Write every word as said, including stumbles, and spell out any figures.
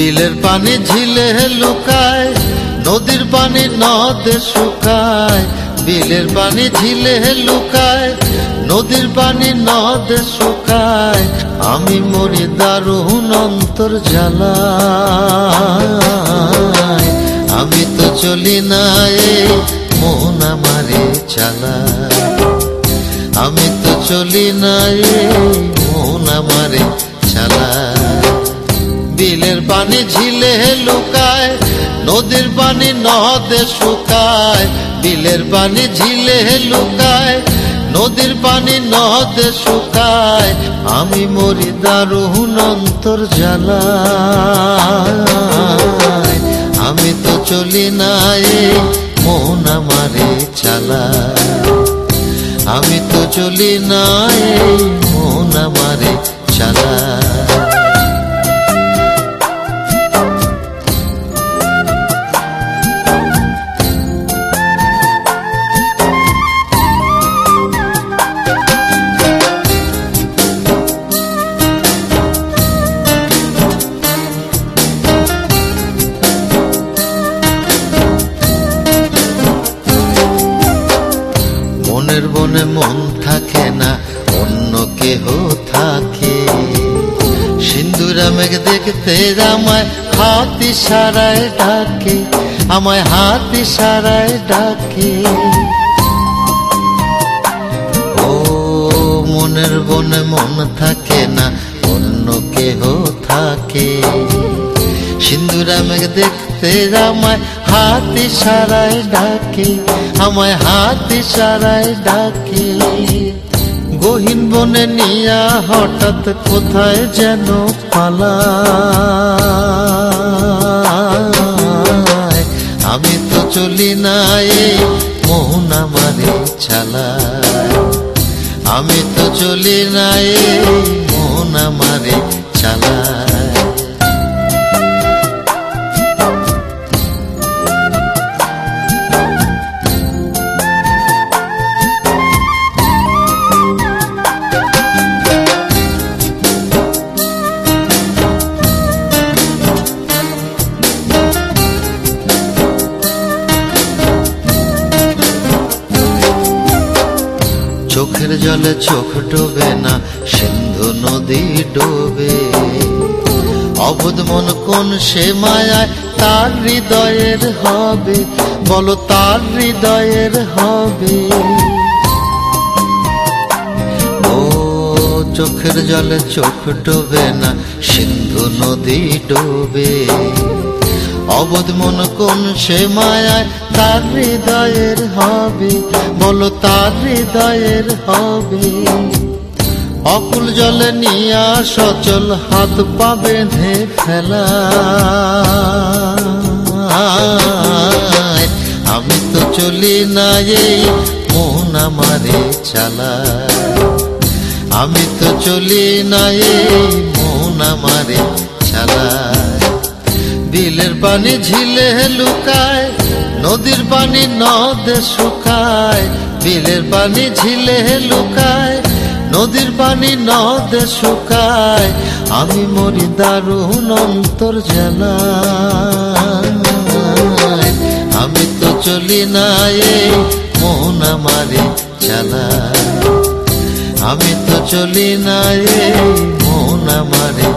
বিলের পানি ঝিলে লুকায়, নদীর পানি নদে শুকায়। বিলের পানি ঝিলে লুকায়, নদীর পানি নদে শুকায়। আমি মরি দারুণ অন্তর জ্বালায়। আমি তো চলি না এই মন আমারে চালায়। আমি তো চলি না এই মন আমারে চালায়। বিলের পানি ঝিলে লুকায়, নদীর পানি নদে শুকায়। বিলের পানি ঝিলে লুকায়, নদীর পানি নদে শুকায়। আমি মরি দারুণ অন্তর জ্বালায়। আমি তো চলি না এই মন আমারে চালায়। আমি তো চলি না এই মন আমারে চালায়। মনের বনে মন থাকে না, অন্য কেহ থাকে। সিন্দুরা মেঘ দেখতে আমায় হাত ইশারায় ডাকে, আমায় হাত ইশারায় ডাকে। ও মনের বনে মন থাকে না, অন্য কেহ থাকে। সিন্দুরা মেঘ দেখতে আমায় হাত ইশারায় ডাকে, আমায় হাত ইশারায় ডাকে। গহীন বনে নিয়া হঠাৎ কোথায় যেন পালায়। আমি তো চলি না এই মন আমারে চালায়। আমি তো চলি না এই মন আমারে চালায়। চোখের জলে চোখ ডোবে না, সিন্ধু নদী ডোবে। অবুধ মন কোন সে মায়ায় তার হৃদয়ের হবে, বলো তার হৃদয়ের হবে। ও চোখের জলে চোখ ডোবে না, সিন্ধু নদী ডোবে। অবুধ মন কোন সে মায়ায় তার হৃদয়ের হবে, বলো তার হৃদয়ের হবে। অকুল জলে নিয়া সচল হাত পা বেঁধে ফেলা। আমি তো চলি না এই মন আমারে চালায়। আমি তো চলি না এই মন আমারে চালায়। বিলের পানি ঝিলে লুকায়, নদীর পানি নদে শুকায়। বিলের পানি ঝিলে লুকায়, নদীর পানি নদে শুকায়। আমি মরি দারুণ অন্তর জ্বালায়। আমি তো চলি না এই মন আমারে চালায়। আমি তো চলি না এই মন আমারে